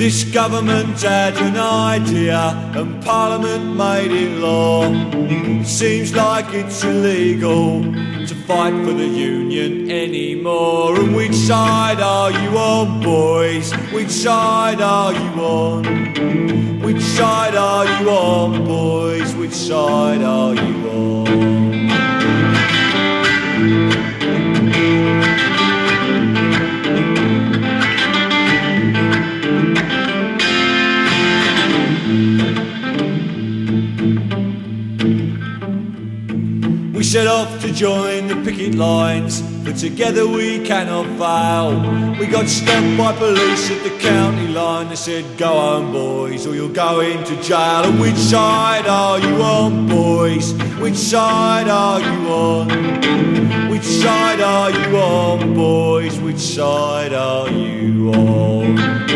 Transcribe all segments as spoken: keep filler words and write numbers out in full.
This government had an idea and Parliament made it law. It seems like it's illegal to fight for the union anymore. And which side are you on, boys? Which side are you on? Which side are you on, boys? Which side are you on? We set off to join the picket lines, but together we cannot fail. We got stopped by police at the county line. They said, go home, boys, or you'll go into jail. And which side are you on, boys? Which side are you on? Which side are you on, boys? Which side are you on?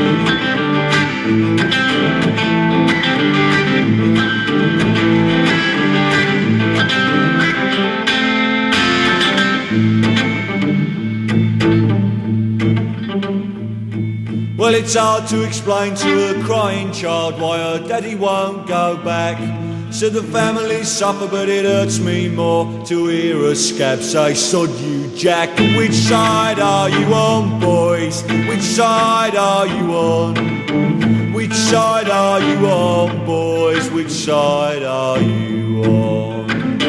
Well, it's hard to explain to a crying child why her daddy won't go back. So the family suffer, but it hurts me more to hear a scab say, sod you, Jack. And which side are you on, boys? Which side are you on? Which side are you on, boys? Which side are you on?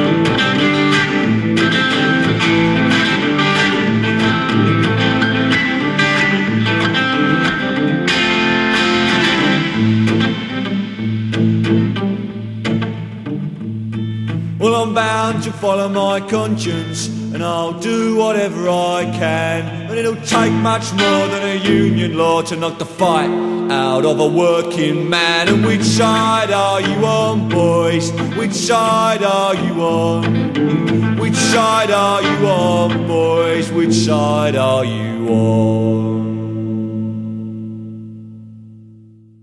Well, I'm bound to follow my conscience, and I'll do whatever I can. And it'll take much more than a union law to knock the fight out of a working man. And which side are you on, boys? Which side are you on? Which side are you on, boys? Which side are you on?